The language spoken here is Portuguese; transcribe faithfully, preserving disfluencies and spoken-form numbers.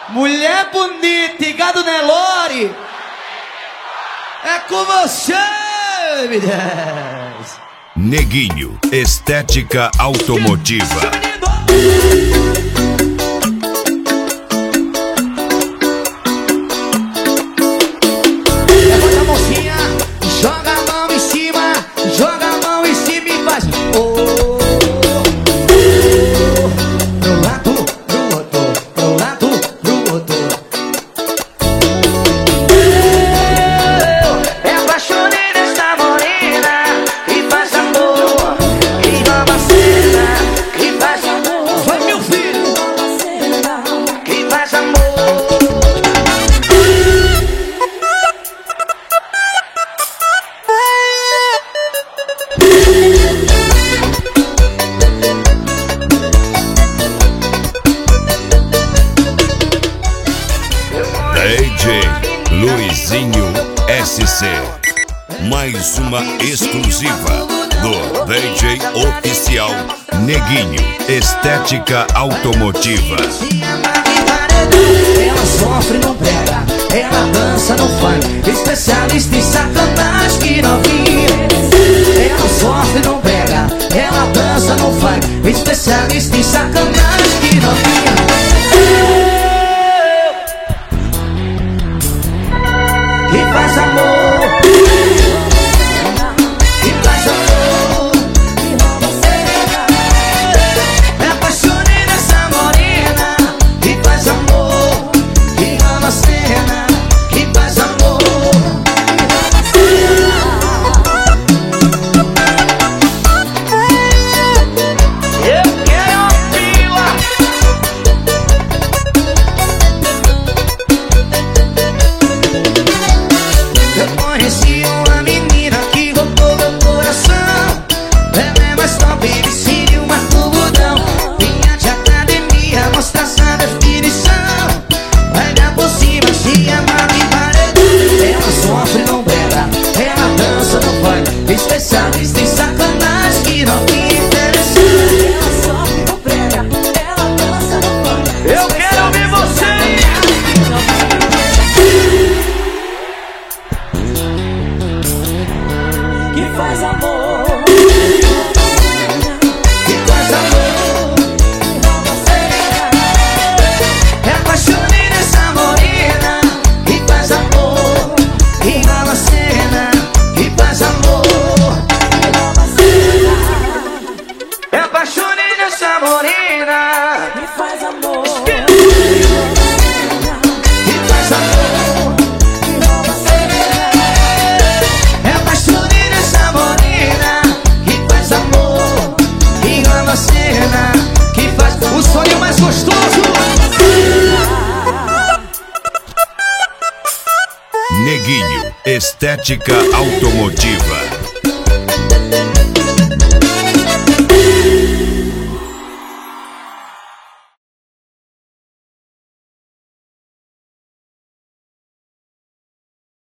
Mulher bonita e gado Nelore, é com você, meu Deus. Neguinho, estética automotiva. Levanta a mãozinha, joga a mão em cima, joga a mão em cima e faz oh. Pro lado, pro outro, pro lado, pro outro. Eu me apaixonei nessa morena que faz amor, que nova cena, que faz amor. Vai, meu filho, Que faz amor. D J Luizinho S C. Mais uma exclusiva do D J oficial Neguinho, estética automotiva. ela sofre, não prega, ela dança, não funk, especialista em sacanagem que novinha. Ela sofre, não prega, ela dança, não funk, especialista em sacanagem que novinha. Que faz amor, que faz amor. Me apaixonei nessa morena que faz amor, que ama cena, que faz amor. Eu quero a fila. Eu conheci uma menina que roubou meu coração. Ela é mais top, viciou uma tubudão. Vinha de academia, mostra essa definição. Vai dar por cima, se ama de paredão. Ela sofre, não brega, ela dança, não vai, especialista em sacanagem que não me interessa. Ela sofre, não brega, ela dança, não vai. Eu quero ouvir você. Que faz amor, que faz amor. Me apaixonei nessa morena que faz amor, que rola cena, que faz amor. Me apaixonei nessa morena Que faz amor, que faz amor. Me apaixonei nessa morena que faz amor, que rola cena, que faz o sonho mais gostoso. Neguinho, estética automotiva.